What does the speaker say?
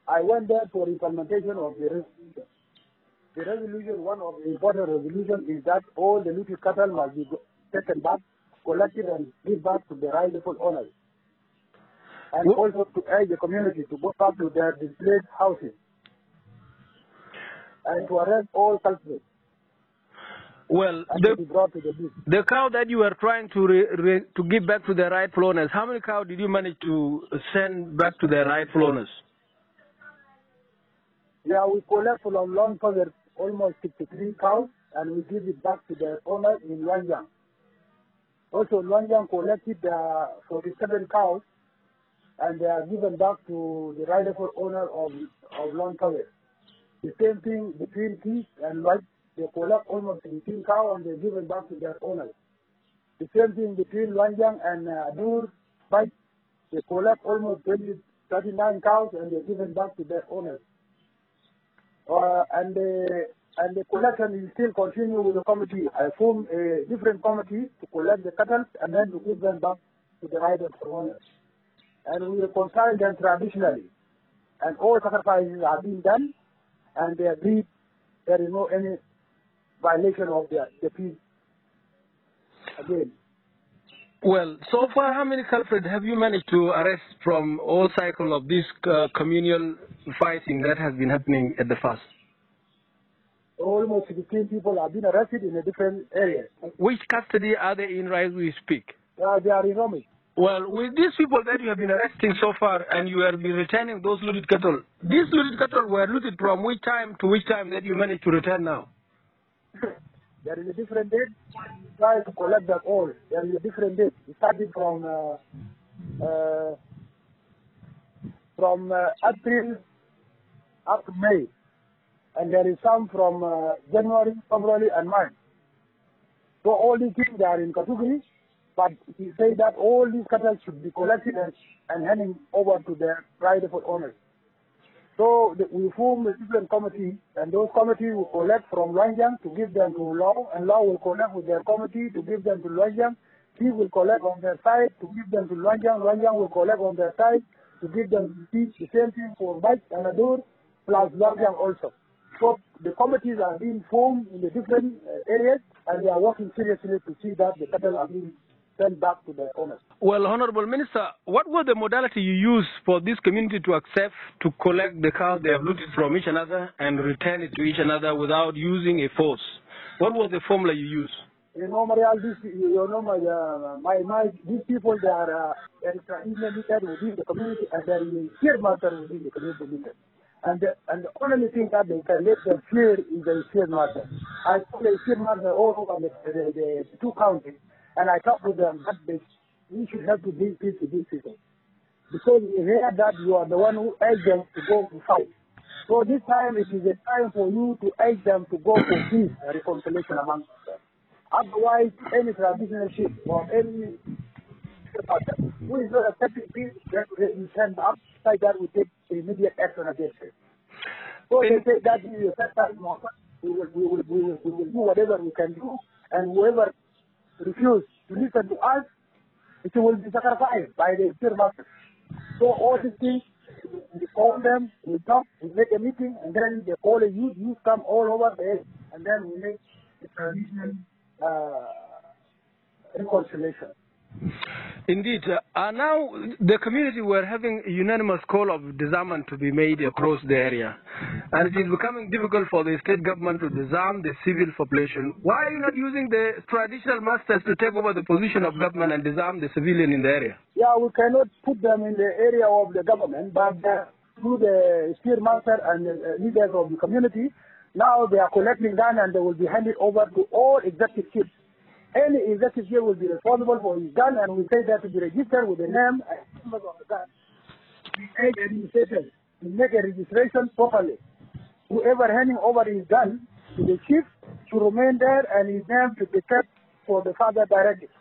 I went there for implementation of the resolution. The resolution, one of the important resolutions is that all the looted cattle must be taken back, collected, and given back to the rightful owners. And also to urge the community to go back to their displaced houses and to arrest all culprits. Well, the cow that you were trying to give back to their rightful owners, how many cows did you manage to send back to their rightful owners? Yeah, we collect from Long Forest almost 63 cows, and we give it back to their owners in Luanjang. Also, Luanjang collected 47 cows, and they are given back to the rightful owner of Long Forest. The same thing between Keys and White. They collect almost 18 cows and they're given back to their owners. The same thing between Luanjang and Adur, Bite. They collect almost 39 cows and they're given back to their owners. And the collection will still continue with the committee. I formed a different committee to collect the cattle and then to give them back to the rightful owners. And we reconcile them traditionally. And all sacrifices are being done, and they agreed there is no any violation of the peace again. Well, so far, how many culprits have you managed to arrest from all cycle of this communal fighting that has been happening at the FAS? Almost 16 people have been arrested in a different areas. Which custody are they in right as we speak? They are in Romy. Well, with these people that you have been arresting so far and you have been returning those looted cattle, these looted cattle were looted from which time to which time that you managed to return now? There is a different date. We try to collect that all. There is a different date. It started from April up to May. And there is some from January, February, and March. So all these things are in categories, but he said that all these cattle should be collected and handing over to their rightful owners. So we form a different committee, and those committees will collect from Luanjang to give them to Law, and Law will collect with their committee to give them to Luanjang. He will collect on their side to give them to Luanjang. Luanjang will collect on their side to give them to Peace. The same thing for Bite and Adur, plus Luanjang also. So the committees are being formed in the different areas, and they are working seriously to see that the cattle are being sent back to their owners. Well, Honorable Minister, what was the modality you used for this community to accept to collect the cows they have looted from each another and return it to each another without using a force? What was the formula you used? You know, these people, they are intermediate within the community, and there is a fear matter within the community. And the only thing that they can let them fear is the fear matter. I told the fear matter all over the two counties, and I talked with them that we should have to bring peace to these people. Because we hear that you are the one who urged them to go to fight. So this time it is a time for you to urge them to go for peace and reconciliation among them. Otherwise, any traditional ship or any who is not accepting peace, that we send up, like that we take immediate action against it. So they say that we will do whatever we can do, and whoever refuses to listen to us, it will be sacrificed by the fear master. So all these things, we call them, we talk, we make a meeting, and then they call a youth come all over there, and then we make a traditional reconciliation. Indeed. Now the community were having a unanimous call of disarmament to be made across the area. And it is becoming difficult for the state government to disarm the civil population. Why are you not using the traditional masters to take over the position of government and disarm the civilian in the area? Yeah, we cannot put them in the area of the government, but through the spear master and the leaders of the community, now they are collecting gun and they will be handed over to all executive chiefs. Any executive chief will be responsible for his gun, and we say that to be registered with the name and numbers of the gun. We aid administrators to make a registration properly. Whoever handing over his gun to the chief should remain there, and his name should be kept for the further directive.